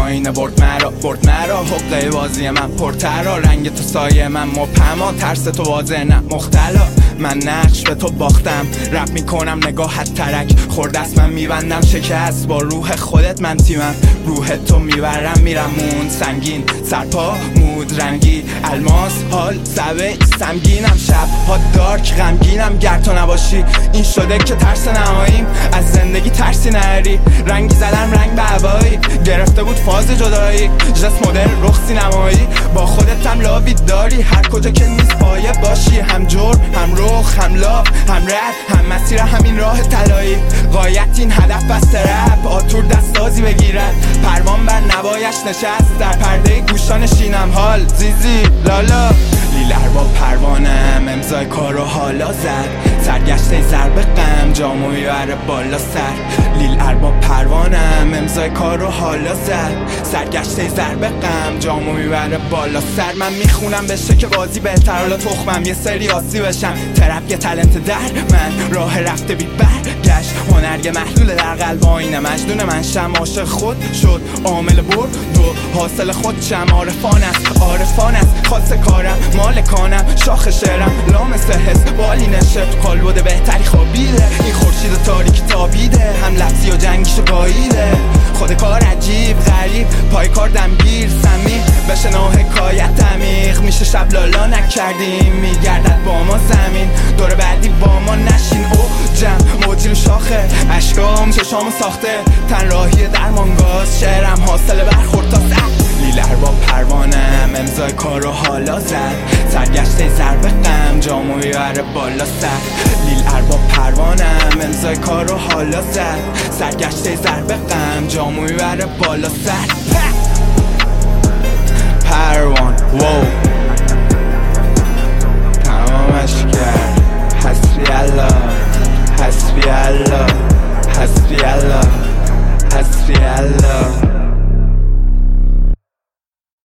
آینه برد مرا حقه بازی من پرترا، رنگ تو سایه من مبهما، ترس تو واضح نه مختلا. من نقش به تو باختم، رپ میکنم نگاهت ترک خورد است، من میبندم شکست با روح خودت، من تیمم روح تو میبرم میرم موند سنگین، سرپا مود رنگی الماس حال سبه سمگینم، شب ها دارک غمگینم، گر تو نباشی این شده که ترس نماییم، از زندگی ترسی نری، رنگی زدم رنگ به هوایی، گرفته بود فاز جدایی، جست مدل رخ سینمایی، با خودت هم لاوی داری، هر کجا که نیست پایه باشی، هم جرم هم رخ هم لاف هم رد هم مسیر همین راه طلایی، غایت این هدف بسته رپ آتور دستازی بگیرد، پروان بر نوایش نشست، در پرده گوشان شینم حال زیزی لالا، لیلر با پروانم امضای کارو حالا زد، سرگشته ضرب غم جامو میبره بالا سر، لیلر با پروانم امضای کارو حالا زد، سرگشته ضرب غم جامو میبره بالا سر، من میخونم بشه که بازی بهتر، حالا تخمم یه سری آسی بشم، ترپ یه تلنت در من، راه رفته بی برگشت، هنر یه محلول در قلب آینه، مجنون من شم عاشق خود شد، عامل برد و حاصل خود شم، عارفان است خاص کارم، مالکانم شاخ شعرم، لامس حس بالی نشت کالبد بهتری خوابیده، این خورشید تاریکی تابیده، هم لفظی و جنگیشو گاییده، خود کار عجیب غریب پای کار دمگیر سمی، بشنو حکایت عمیق، میشه شب لالا نکردیم، میگردد با ما زمین، دور بعدی با ما نشین، او جم موجی رو شاخه، اشکام چشامو ساخته، تن راهی درمانگاز، شعرم حاصل برخورد تا لیلر با پروانم امضای کارو حالا زد، سرگشته ضرب غم جامو میبره بالا سر، لیلر با پروانم امضای کارو حالا زد، سرگشته ضرب غم جامو میبره بالا سر، پروان وو تمامش کرد حسبی الله.